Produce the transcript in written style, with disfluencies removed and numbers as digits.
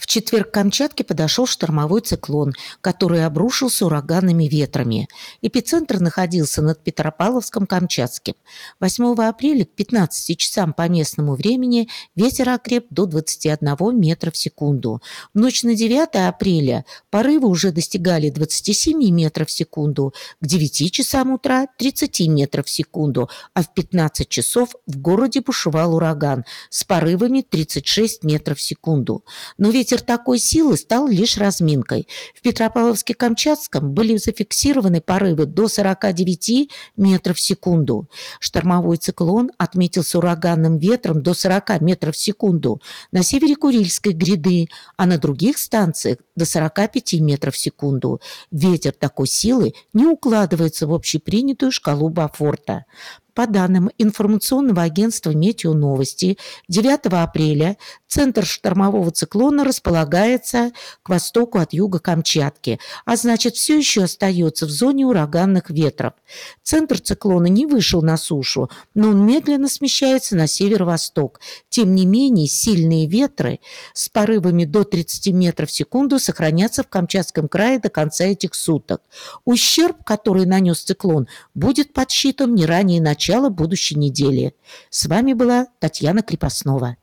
В четверг к Камчатке подошел штормовой циклон, который обрушился ураганными ветрами. Эпицентр находился над Петропавловском-Камчатским. 8 апреля к 15 часам по местному времени ветер окреп до 21 метра в секунду. В ночь на 9 апреля порывы уже достигали 27 метров в секунду, к 9 часам утра 30 метров в секунду, а в 15 часов в городе бушевал ураган с порывами 36 метров в секунду. Но ветер такой силы стал лишь разминкой. В Петропавловске-Камчатском были зафиксированы порывы до 49 метров в секунду. Штормовой циклон отметился ураганным ветром до 40 метров в секунду на севере Курильской гряды, а на других станциях до 45 метров в секунду. Ветер такой силы не укладывается в общепринятую шкалу Бафорта. По данным информационного агентства «Метеоновости», 9 апреля центр штормового циклона располагается к востоку от юга Камчатки, а значит, все еще остается в зоне ураганных ветров. Центр циклона не вышел на сушу, но он медленно смещается на северо-восток. Тем не менее, сильные ветры с порывами до 30 метров в секунду сохранятся в Камчатском крае до конца этих суток. Ущерб, который нанес циклон, будет подсчитан не ранее начала будущей недели. С вами была Татьяна Крепостнова.